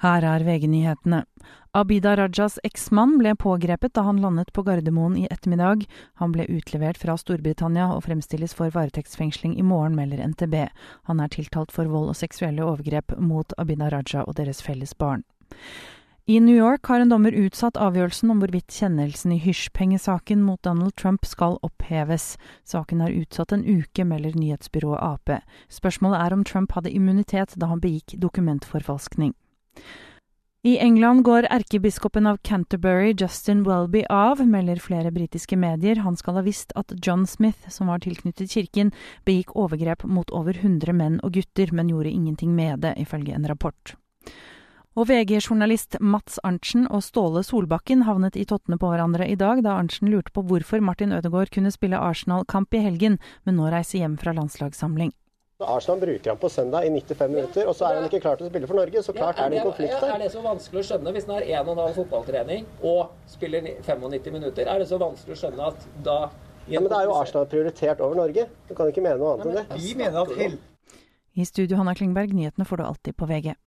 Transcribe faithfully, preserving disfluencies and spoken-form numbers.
Her er V G-nyhetene. Abida Rajas eksmann ble pågrepet da han landet på Gardermoen i ettermiddag. Han ble utlevert fra Storbritannia og fremstilles for varetektsfengsling i morgen, melder N T B. Han er tiltalt for vold og seksuelle overgrep mot Abida Raja og deres felles barn. I New York har en dommer utsatt avgjørelsen om hvorvidt kjennelsen i hysjpengesaken mot Donald Trump skal oppheves. Saken er utsatt en uke, melder nyhetsbyrået A P. Spørsmålet er om Trump hadde immunitet da han begikk dokumentforfalskning. I England går erkebiskopen av Canterbury, Justin Welby, av, melder flere britiske medier. Han skal ha visst at John Smith, som var tilknyttet kirken, begikk overgrep mot over hundre menn og gutter, men gjorde ingenting med det, ifølge en rapport. Og V G-journalist Mats Arntzen og Ståle Solbakken havnet i tottene på hverandre i dag, da Arntzen lurte på hvorfor Martin Ødegaard kunne spille Arsenal-kamp i helgen, men nå reiser hjem fra landslagssamling. Arsenal bruker han på søndag i nittifem minutter, og så er han ikke klar til å spille for Norge, så klart ja, er, er det en konflikt der. Er det så vanskelig å skjønne, hvis han har en og en halv fotballtrening og spiller femognitti minutter, er det så vanskelig å skjønne at da... Ja, men det er jo Arsenal prioritert over Norge, du kan ikke mene noe annet enn det. Vi mener at hel... I studio Hanna Klingberg, nyhetene får du alltid på V G.